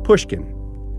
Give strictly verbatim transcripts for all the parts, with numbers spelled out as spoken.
Pushkin.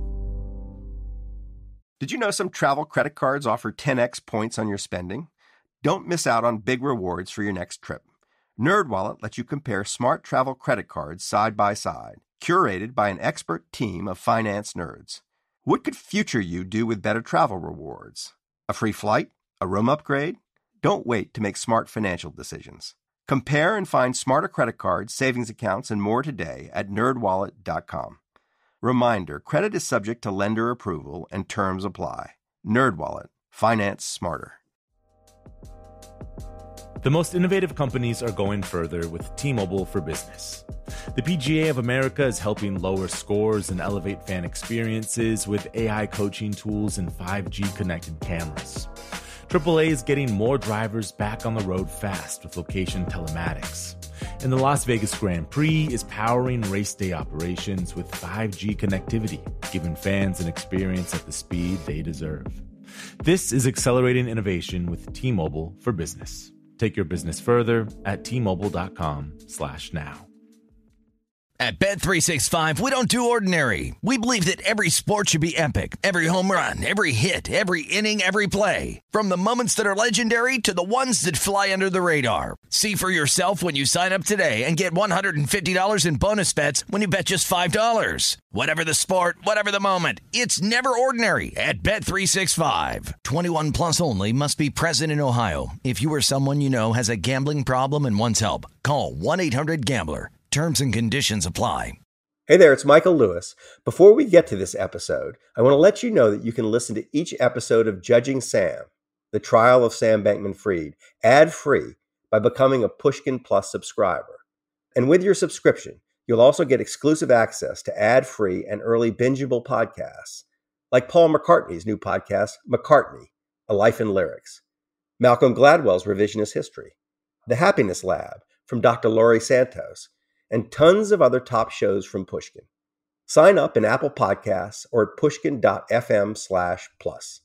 Did you know some travel credit cards offer ten x points on your spending? Don't miss out on big rewards for your next trip. NerdWallet lets you compare smart travel credit cards side by side, curated by an expert team of finance nerds. What could future you do with better travel rewards? A free flight? A room upgrade? Don't wait to make smart financial decisions. Compare and find smarter credit cards, savings accounts, and more today at nerd wallet dot com. Reminder, credit is subject to lender approval and terms apply. NerdWallet. Finance smarter. The most innovative companies are going further with T-Mobile for Business. The P G A of America is helping lower scores and elevate fan experiences with A I coaching tools and five G connected cameras. triple A is getting more drivers back on the road fast with location telematics. And the Las Vegas Grand Prix is powering race day operations with five G connectivity, giving fans an experience at the speed they deserve. This is accelerating innovation with T-Mobile for Business. Take your business further at T Mobile dot com slash now. At Bet three sixty-five, we don't do ordinary. We believe that every sport should be epic. Every home run, every hit, every inning, every play. From the moments that are legendary to the ones that fly under the radar. See for yourself when you sign up today and get one hundred fifty dollars in bonus bets when you bet just five dollars. Whatever the sport, whatever the moment, it's never ordinary at Bet three sixty-five. twenty-one plus only. Must be present in Ohio. If you or someone you know has a gambling problem and wants help, call one eight hundred gambler. Terms and conditions apply. Hey there, it's Michael Lewis. Before we get to this episode, I want to let you know that you can listen to each episode of Judging Sam, the trial of Sam Bankman-Fried, ad-free by becoming a Pushkin Plus subscriber. And with your subscription, you'll also get exclusive access to ad-free and early bingeable podcasts, like Paul McCartney's new podcast, McCartney, A Life in Lyrics, Malcolm Gladwell's Revisionist History, The Happiness Lab from Doctor Laurie Santos, and tons of other top shows from Pushkin. Sign up in Apple Podcasts or at pushkin.fm slash plus.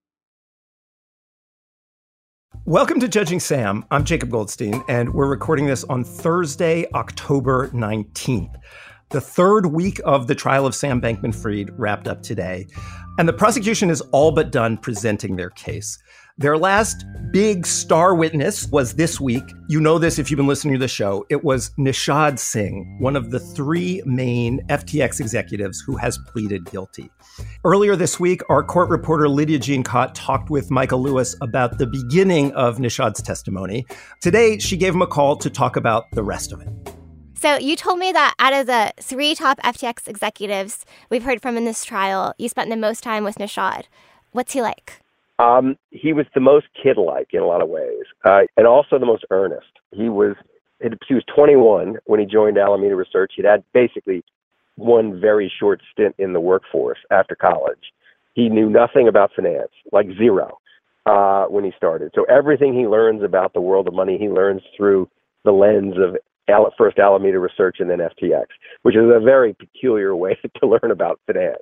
Welcome to Judging Sam. I'm Jacob Goldstein, and we're recording this on Thursday, October nineteenth. The third week of the trial of Sam Bankman-Fried wrapped up today, and the prosecution is all but done presenting their case. Their last big star witness was this week. You know this if you've been listening to the show. It was Nishad Singh, one of the three main F T X executives who has pleaded guilty. Earlier this week, our court reporter Lydia Jean-Cott talked with Michael Lewis about the beginning of Nishad's testimony. Today, she gave him a call to talk about the rest of it. So you told me that out of the three top F T X executives we've heard from in this trial, you spent the most time with Nishad. What's he like? Um, he was the most kid-like in a lot of ways, uh, and also the most earnest. He was he was twenty-one when he joined Alameda Research. He'd had basically one very short stint in the workforce after college. He knew nothing about finance, like zero, uh, when he started. So everything he learns about the world of money, he learns through the lens of Al- first Alameda Research and then F T X, which is a very peculiar way to learn about finance.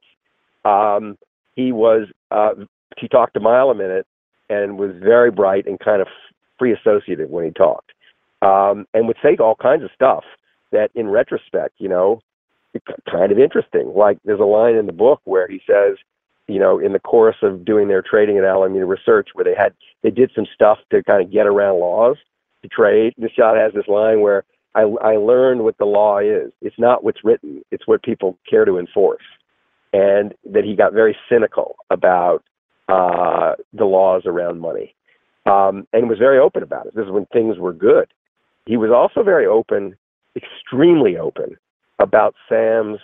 Um, he was... Uh, He talked a mile a minute and was very bright and kind of free associative when he talked, um, and would say all kinds of stuff that in retrospect, you know, it's kind of interesting. Like there's a line in the book where he says, you know, in the course of doing their trading at Alameda Research, where they had, they did some stuff to kind of get around laws to trade. Nishad has this line where I, I learned what the law is. It's not what's written. It's what people care to enforce. And that he got very cynical about uh, the laws around money, um, and was very open about it. This is when things were good. He was also very open, extremely open, about Sam's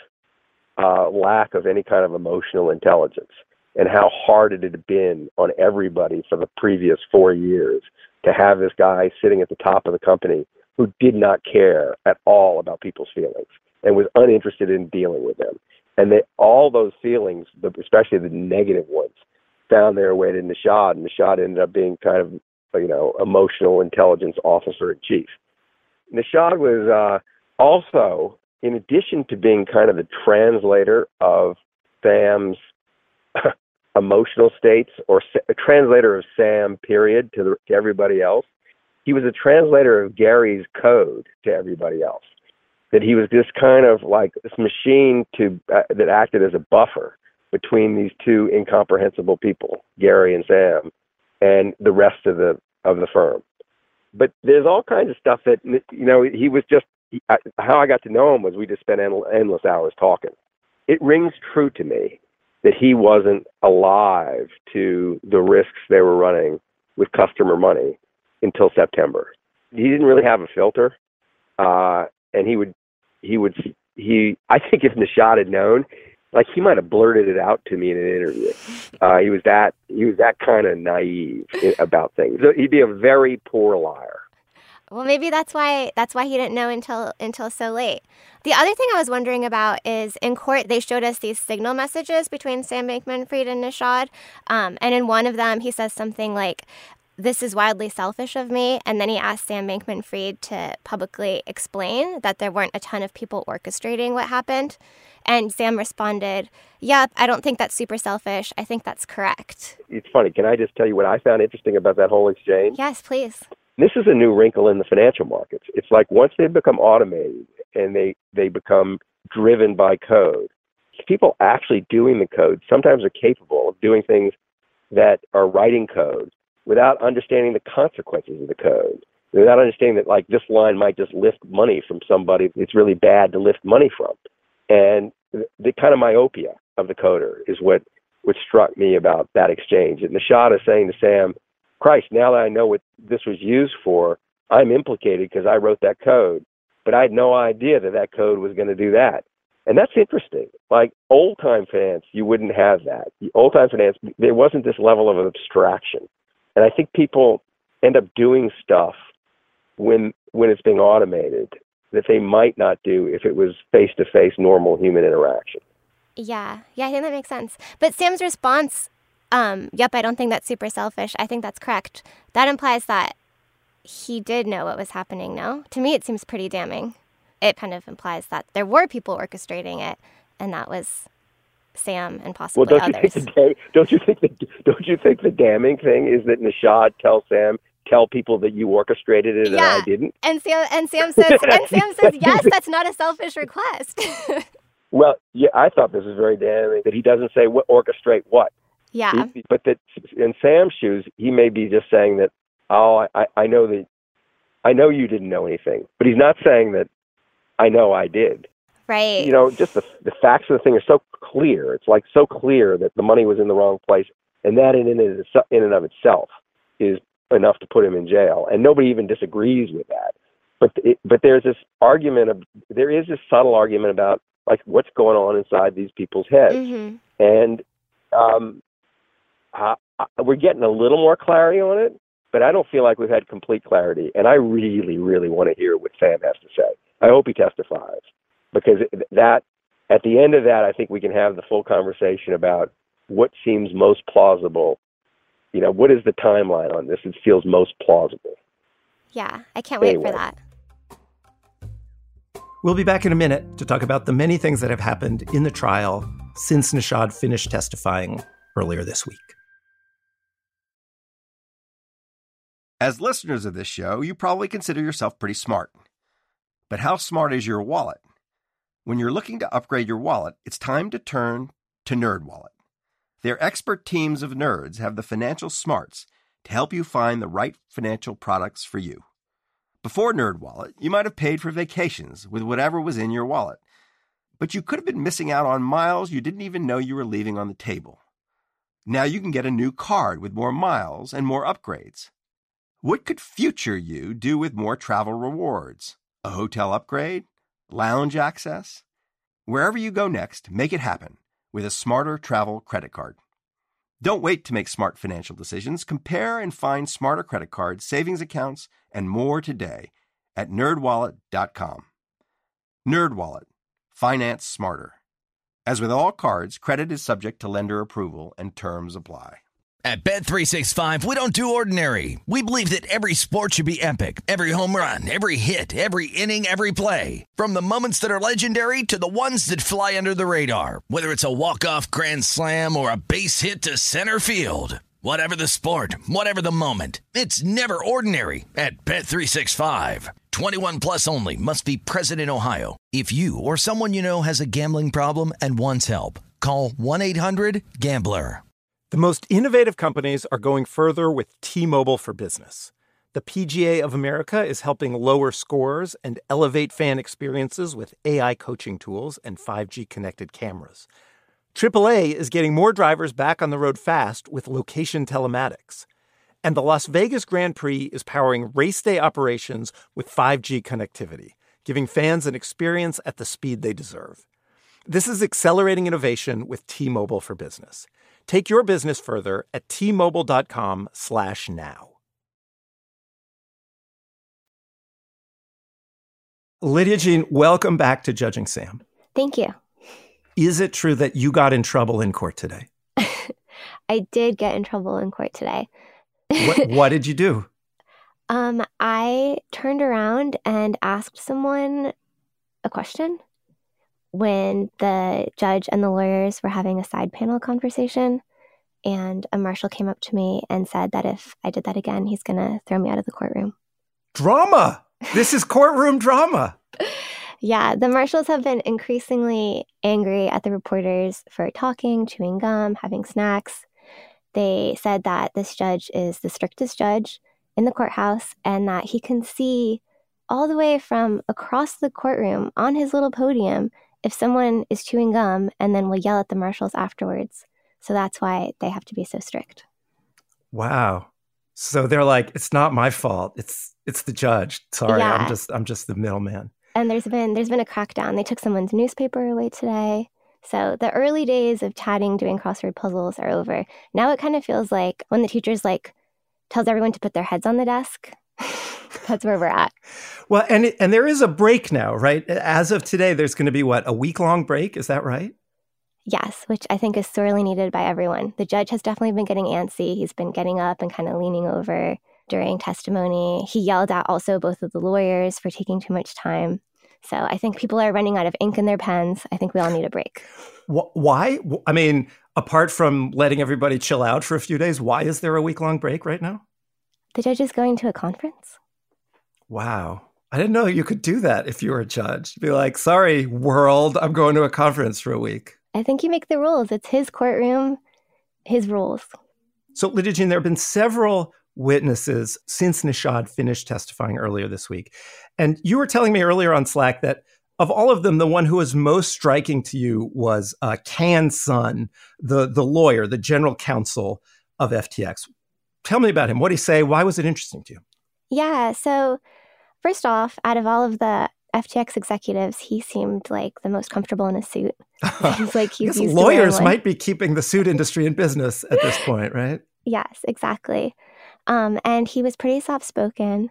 uh, lack of any kind of emotional intelligence and how hard it had been on everybody for the previous four years to have this guy sitting at the top of the company who did not care at all about people's feelings and was uninterested in dealing with them. And that all those feelings, especially the negative ones, found their way to Nishad, and Nishad ended up being kind of, you know, emotional intelligence officer in chief. Nishad was uh, also, in addition to being kind of the translator of Sam's emotional states, or a translator of Sam, period, to, the, to everybody else, he was a translator of Gary's code to everybody else. that he was just kind of like this machine to uh, that acted as a buffer between these two incomprehensible people, Gary and Sam, and the rest of the of the firm. But there's all kinds of stuff that, you know, he was just, he, I, how I got to know him was we just spent end, endless hours talking. It rings true to me that he wasn't alive to the risks they were running with customer money until September. He didn't really have a filter. Uh, and he would, he would, he, I think if Nishad had known, like he might have blurted it out to me in an interview. Uh, he was that, he was that kind of naive about things. So he'd be a very poor liar. Well, maybe that's why that's why he didn't know until until so late. The other thing I was wondering about is in court, they showed us these signal messages between Sam Bankman-Fried and Nishad. Um, and in one of them, he says something like, "This is wildly selfish of me." And then he asked Sam Bankman-Fried to publicly explain that there weren't a ton of people orchestrating what happened. And Sam responded, "Yep, I don't think that's super selfish. I think that's correct." It's funny. Can I just tell you what I found interesting about that whole exchange? Yes, please. This is a new wrinkle in the financial markets. It's like once they become automated and they, they become driven by code, people actually doing the code sometimes are capable of doing things that are writing code without understanding the consequences of the code, without understanding that, like, this line might just lift money from somebody it's really bad to lift money from. And the kind of myopia of the coder is what, what struck me about that exchange. And Nishad is saying to Sam, Christ, now that I know what this was used for, I'm implicated because I wrote that code. But I had no idea that that code was going to do that. And that's interesting. Like old-time finance, you wouldn't have that. Old-time finance, there wasn't this level of abstraction. And I think people end up doing stuff when when it's being automated that they might not do if it was face-to-face normal human interaction. Yeah, yeah, I think that makes sense. But Sam's response, um, yep, I don't think that's super selfish. I think that's correct. That implies that he did know what was happening, no? To me, it seems pretty damning. It kind of implies that there were people orchestrating it, and that was Sam and possibly well, don't others. You think the, don't you think the don't you think the damning thing is that Nishad tells Sam, tell people that you orchestrated it yeah. and I didn't? And Sam and Sam says and Sam says, yes, that's not a selfish request. Well, yeah, I thought this was very damning that he doesn't say what orchestrate what. Yeah. He, but that in Sam's shoes, he may be just saying that, oh, I, I know that I know you didn't know anything, but he's not saying that I know I did. Right. You know, just the the facts of the thing are so clear. It's like so clear that the money was in the wrong place, and that in in, in and of itself is enough to put him in jail. And nobody even disagrees with that. But it, but there's this argument of there is this subtle argument about like what's going on inside these people's heads, mm-hmm. and um, uh, we're getting a little more clarity on it. But I don't feel like we've had complete clarity, and I really, really want to hear what Sam has to say. I hope he testifies. Because that, at the end of that, I think we can have the full conversation about what seems most plausible. You know, what is the timeline on this? It feels most plausible. Yeah, I can't wait anyway. for that. We'll be back in a minute to talk about the many things that have happened in the trial since Nishad finished testifying earlier this week. As listeners of this show, you probably consider yourself pretty smart. But how smart is your wallet? When you're looking to upgrade your wallet, it's time to turn to NerdWallet. Their expert teams of nerds have the financial smarts to help you find the right financial products for you. Before NerdWallet, you might have paid for vacations with whatever was in your wallet. But you could have been missing out on miles you didn't even know you were leaving on the table. Now you can get a new card with more miles and more upgrades. What could future you do with more travel rewards? A hotel upgrade? Lounge access? Wherever you go next, make it happen with a smarter travel credit card. Don't wait to make smart financial decisions. Compare and find smarter credit cards, savings accounts, and more today at nerd wallet dot com. NerdWallet. Finance smarter. As with all cards, credit is subject to lender approval and terms apply. At Bet three sixty-five, we don't do ordinary. We believe that every sport should be epic. Every home run, every hit, every inning, every play. From the moments that are legendary to the ones that fly under the radar. Whether it's a walk-off grand slam or a base hit to center field. Whatever the sport, whatever the moment, it's never ordinary at Bet three sixty-five. twenty-one plus only. Must be present in Ohio. If you or someone you know has a gambling problem and wants help, call one eight hundred gambler. The most innovative companies are going further with T-Mobile for Business. The P G A of America is helping lower scores and elevate fan experiences with A I coaching tools and five G connected cameras. triple A is getting more drivers back on the road fast with location telematics. And the Las Vegas Grand Prix is powering race day operations with five G connectivity, giving fans an experience at the speed they deserve. This is accelerating innovation with T-Mobile for Business. Take your business further at T-Mobile.com slash now. Lydia Jean, welcome back to Judging Sam. Thank you. Is it true that you got in trouble in court today? I did get in trouble in court today. what, what did you do? Um, I turned around and asked someone a question when the judge and the lawyers were having a side panel conversation, and a marshal came up to me and said that if I did that again, he's going to throw me out of the courtroom. Drama! This is courtroom drama! Yeah, the marshals have been increasingly angry at the reporters for talking, chewing gum, having snacks. They said that this judge is the strictest judge in the courthouse and that he can see all the way from across the courtroom on his little podium if someone is chewing gum, and then will yell at the marshals afterwards. So that's why they have to be so strict. Wow. So they're like, it's not my fault. It's it's the judge. Sorry, Yeah. I'm just I'm just the middleman. And there's been there's been a crackdown. They took someone's newspaper away today. So the early days of chatting, doing crossword puzzles are over. Now it kind of feels like when the teacher's like tells everyone to put their heads on the desk. That's where we're at. Well, and it, and there is a break now, right? As of today, there's going to be, what, a week-long break? Is that right? Yes, which I think is sorely needed by everyone. The judge has definitely been getting antsy. He's been getting up and kind of leaning over during testimony. He yelled at also both of the lawyers for taking too much time. So I think people are running out of ink in their pens. I think we all need a break. Why? I mean, apart from letting everybody chill out for a few days, why is there a week-long break right now? The judge is going to a conference. Wow. I didn't know you could do that if you were a judge. You'd be like, sorry, world, I'm going to a conference for a week. I think you make the rules. It's his courtroom, his rules. So, Lydia Jean, there have been several witnesses since Nishad finished testifying earlier this week. And you were telling me earlier on Slack that of all of them, the one who was most striking to you was uh, Can Sun, the, the lawyer, the general counsel of F T X. Tell me about him. What did he say? Why was it interesting to you? Yeah, so first off, out of all of the F T X executives, he seemed like the most comfortable in a suit. Seems like he's used to wearing lawyers one. might be keeping the suit industry in business at this point, right? Yes, exactly. Um, and he was pretty soft-spoken.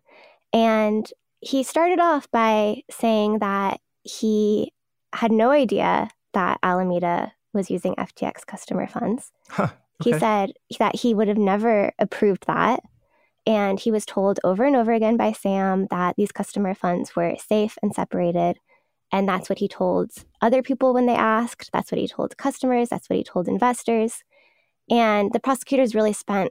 And he started off by saying that he had no idea that Alameda was using F T X customer funds. Huh, okay. He said that he would have never approved that. And he was told over and over again by Sam that these customer funds were safe and separated. And that's what he told other people when they asked. That's what he told customers. That's what he told investors. And the prosecutors really spent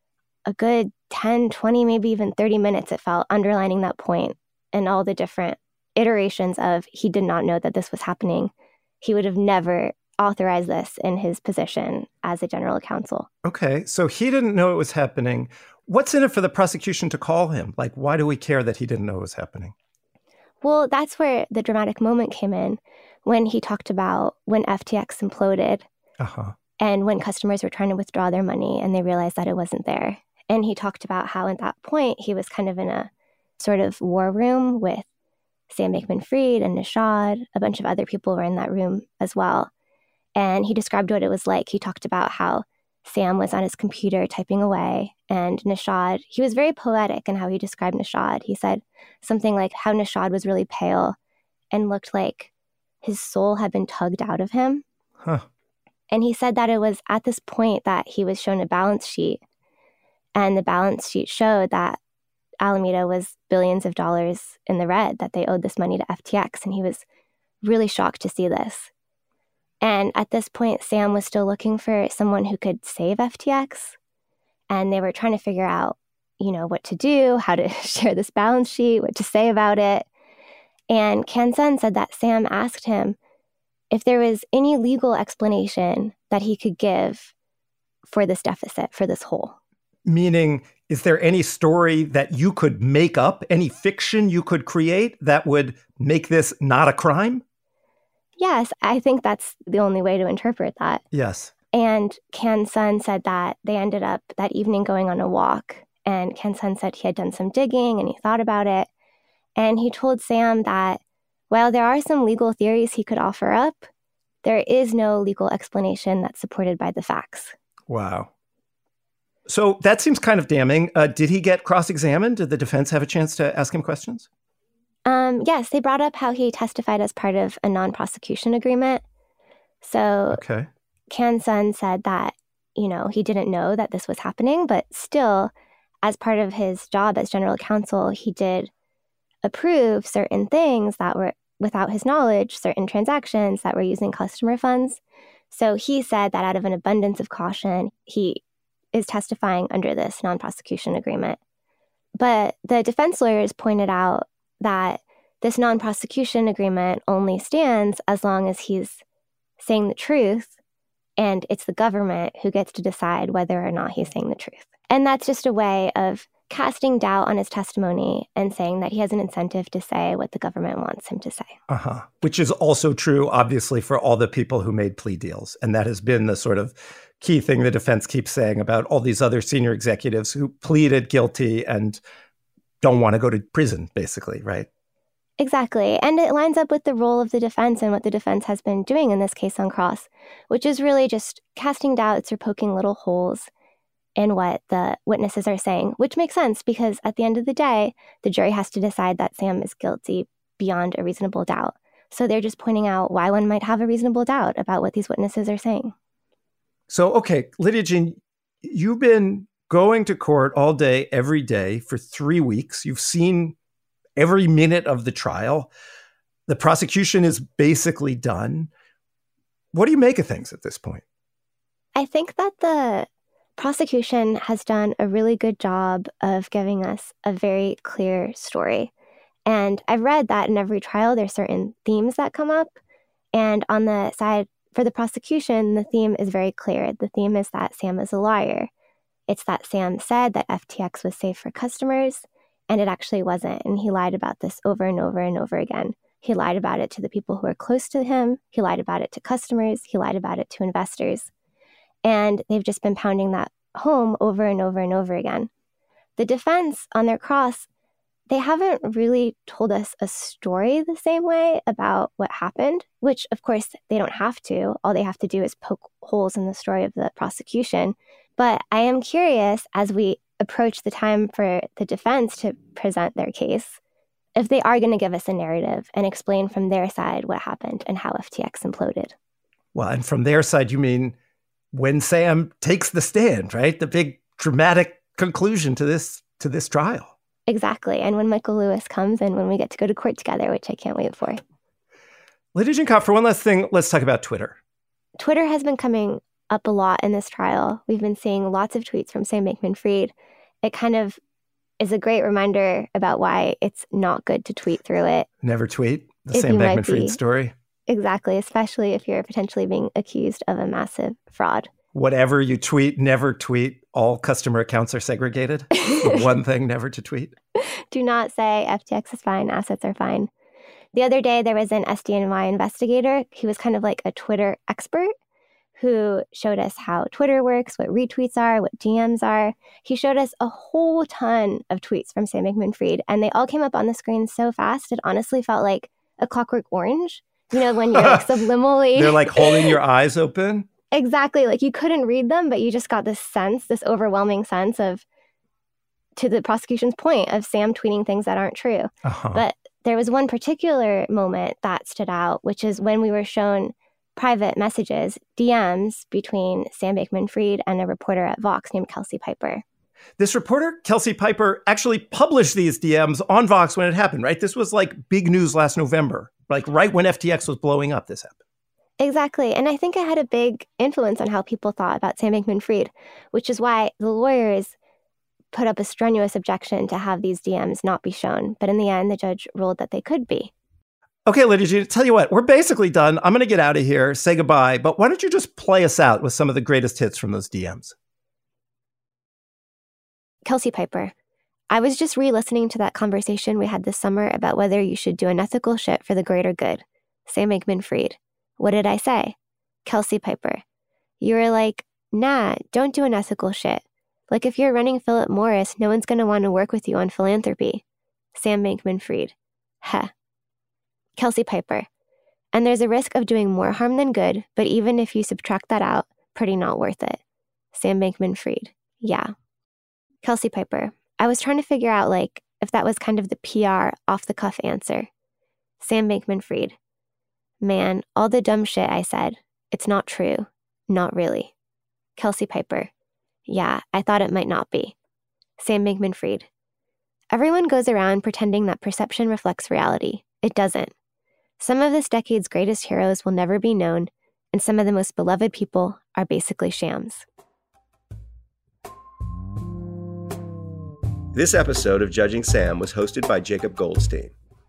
a good ten, twenty, maybe even thirty minutes, it felt, underlining that point and all the different iterations of he did not know that this was happening. He would have never authorized this in his position as a general counsel. Okay, so he didn't know it was happening. What's in it for the prosecution to call him? Like, why do we care that he didn't know it was happening? Well, that's where the dramatic moment came in when he talked about when F T X imploded uh-huh. and when customers were trying to withdraw their money and they realized that it wasn't there. And he talked about how at that point he was kind of in a sort of war room with Sam Bankman-Fried and Nishad. A bunch of other people were in that room as well. And he described what it was like. He talked about how Sam was on his computer typing away, and Nishad, he was very poetic in how he described Nishad. He said something like how Nishad was really pale and looked like his soul had been tugged out of him. Huh. And he said that it was at this point that he was shown a balance sheet, and the balance sheet showed that Alameda was billions of dollars in the red, that they owed this money to F T X, and he was really shocked to see this. And at this point, Sam was still looking for someone who could save F T X. and they were trying to figure out, you know, what to do, how to share this balance sheet, what to say about it. And Can Sun said that Sam asked him if there was any legal explanation that he could give for this deficit, for this hole. Meaning, is there any story that you could make up, any fiction you could create that would make this not a crime? Yes, I think that's the only way to interpret that. Yes. And Can Sun said that they ended up that evening going on a walk. And Can Sun said he had done some digging and he thought about it. And he told Sam that while there are some legal theories he could offer up, there is no legal explanation that's supported by the facts. Wow. So that seems kind of damning. Uh, did he get cross-examined? Did the defense have a chance to ask him questions? Um, yes, they brought up how he testified as part of a non-prosecution agreement. So okay. Can Sun said that, you know, he didn't know that this was happening, but still, as part of his job as general counsel, he did approve certain things that were without his knowledge, certain transactions that were using customer funds. So he said that out of an abundance of caution, he is testifying under this non-prosecution agreement. But the defense lawyers pointed out that this non-prosecution agreement only stands as long as he's saying the truth, and it's the government who gets to decide whether or not he's saying the truth. And that's just a way of casting doubt on his testimony and saying that he has an incentive to say what the government wants him to say. Uh-huh. Which is also true, obviously, for all the people who made plea deals. And that has been the sort of key thing the defense keeps saying about all these other senior executives who pleaded guilty and don't want to go to prison, basically, right? Exactly. And it lines up with the role of the defense and what the defense has been doing in this case on cross, which is really just casting doubts or poking little holes in what the witnesses are saying, which makes sense because at the end of the day, the jury has to decide that Sam is guilty beyond a reasonable doubt. So they're just pointing out why one might have a reasonable doubt about what these witnesses are saying. So, okay, Lydia Jean, you've been going to court all day, every day for three weeks. You've seen every minute of the trial. The prosecution is basically done. What do you make of things at this point? I think that the prosecution has done a really good job of giving us a very clear story. And I've read that in every trial, there's certain themes that come up. And on the side for the prosecution, the theme is very clear. The theme is that Sam is a liar. It's that Sam said that F T X was safe for customers, and it actually wasn't. And he lied about this over and over and over again. He lied about it to the people who are close to him. He lied about it to customers. He lied about it to investors. And they've just been pounding that home over and over and over again. The defense on their cross, they haven't really told us a story the same way about what happened, which of course they don't have to. All they have to do is poke holes in the story of the prosecution. But I am curious, as we approach the time for the defense to present their case, if they are going to give us a narrative and explain from their side what happened and how F T X imploded. Well, and from their side, you mean when Sam takes the stand, right? The big dramatic conclusion to this to this trial. Exactly. And when Michael Lewis comes and when we get to go to court together, which I can't wait for. Lydia Jean Kopp, for one last thing, let's talk about Twitter. Twitter has been coming up a lot in this trial. We've been seeing lots of tweets from Sam Bankman-Fried. It kind of is a great reminder about why it's not good to tweet through it. Never tweet the Sam Bankman-Fried story. Exactly, especially if you're potentially being accused of a massive fraud. Whatever you tweet, never tweet. All customer accounts are segregated. One thing never to tweet. Do not say F T X is fine, assets are fine. The other day, there was an S D N Y investigator. He was kind of like a Twitter expert who showed us how Twitter works, what retweets are, what D Ms are. He showed us a whole ton of tweets from Sam Bankman-Fried, and they all came up on the screen so fast, it honestly felt like a Clockwork Orange. You know, when you're like subliminally... They're like holding your eyes open? Exactly. Like you couldn't read them, but you just got this sense, this overwhelming sense of, to the prosecution's point, of Sam tweeting things that aren't true. Uh-huh. But there was one particular moment that stood out, which is when we were shown private messages, D Ms, between Sam Bankman-Fried and a reporter at Vox named Kelsey Piper. This reporter, Kelsey Piper, actually published these D Ms on Vox when it happened, right? This was like big news last November, like right when F T X was blowing up, this happened. Exactly. And I think it had a big influence on how people thought about Sam Bankman-Fried, which is why the lawyers put up a strenuous objection to have these D Ms not be shown. But in the end, the judge ruled that they could be. Okay, Lydia Jean, tell you what, we're basically done. I'm going to get out of here, say goodbye. But why don't you just play us out with some of the greatest hits from those D Ms? Kelsey Piper. I was just re-listening to that conversation we had this summer about whether you should do unethical shit for the greater good. Sam Bankman-Fried. What did I say? Kelsey Piper. You were like, nah, don't do unethical shit. Like if you're running Philip Morris, no one's going to want to work with you on philanthropy. Sam Bankman-Fried. Heh. Kelsey Piper. And there's a risk of doing more harm than good, but even if you subtract that out, pretty not worth it. Sam Bankman-Fried. Yeah. Kelsey Piper. I was trying to figure out, like, if that was kind of the P R off-the-cuff answer. Sam Bankman-Fried. Man, all the dumb shit I said. It's not true. Not really. Kelsey Piper. Yeah, I thought it might not be. Sam Bankman-Fried. Everyone goes around pretending that perception reflects reality. It doesn't. Some of this decade's greatest heroes will never be known, and some of the most beloved people are basically shams. This episode of Judging Sam was hosted by Jacob Goldstein.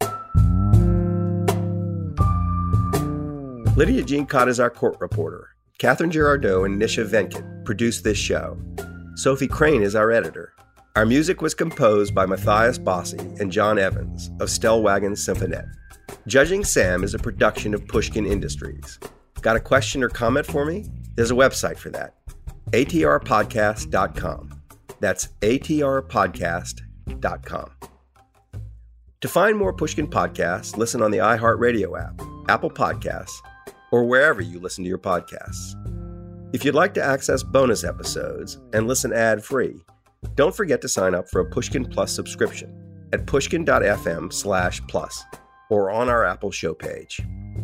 Lydia Jean Cott is our court reporter. Catherine Girardeau and Nisha Venkat produced this show. Sophie Crane is our editor. Our music was composed by Matthias Bossi and John Evans of Stellwagen Symphonette. Judging Sam is a production of Pushkin Industries. Got a question or comment for me? There's a website for that. A T R podcast dot com. That's A T R podcast dot com. To find more Pushkin podcasts, listen on the iHeartRadio app, Apple Podcasts, or wherever you listen to your podcasts. If you'd like to access bonus episodes and listen ad-free, don't forget to sign up for a Pushkin Plus subscription at pushkin.fm slash plus or on our Apple show page.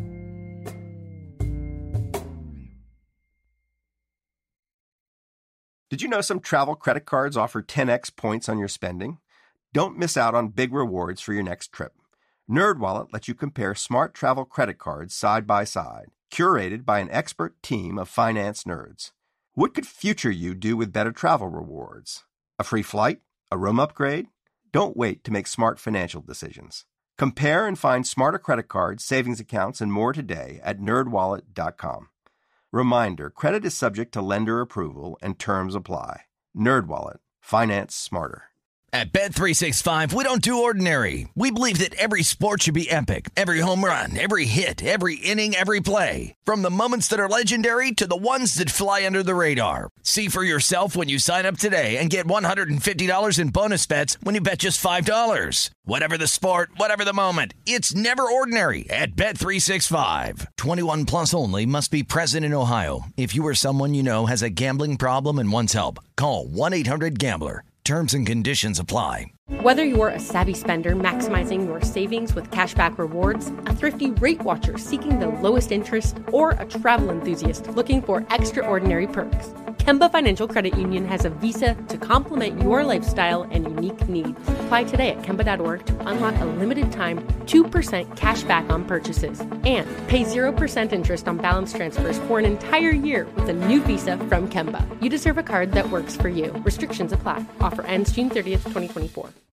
Did you know some travel credit cards offer ten x points on your spending? Don't miss out on big rewards for your next trip. NerdWallet lets you compare smart travel credit cards side by side, curated by an expert team of finance nerds. What could future you do with better travel rewards? A free flight? A room upgrade? Don't wait to make smart financial decisions. Compare and find smarter credit cards, savings accounts, and more today at nerd wallet dot com. Reminder, credit is subject to lender approval and terms apply. NerdWallet. Finance smarter. At Bet three sixty-five, we don't do ordinary. We believe that every sport should be epic. Every home run, every hit, every inning, every play. From the moments that are legendary to the ones that fly under the radar. See for yourself when you sign up today and get one hundred fifty dollars in bonus bets when you bet just five dollars. Whatever the sport, whatever the moment, it's never ordinary at Bet three sixty-five. twenty-one plus only. Must be present in Ohio. If you or someone you know has a gambling problem and wants help, call one eight hundred gambler. Terms and conditions apply. Whether you're a savvy spender maximizing your savings with cashback rewards, a thrifty rate watcher seeking the lowest interest, or a travel enthusiast looking for extraordinary perks, Kemba Financial Credit Union has a visa to complement your lifestyle and unique needs. Apply today at Kemba dot org to unlock a limited-time two percent cash back on purchases and pay zero percent interest on balance transfers for an entire year with a new visa from Kemba. You deserve a card that works for you. Restrictions apply. Offer ends June thirtieth, twenty twenty-four.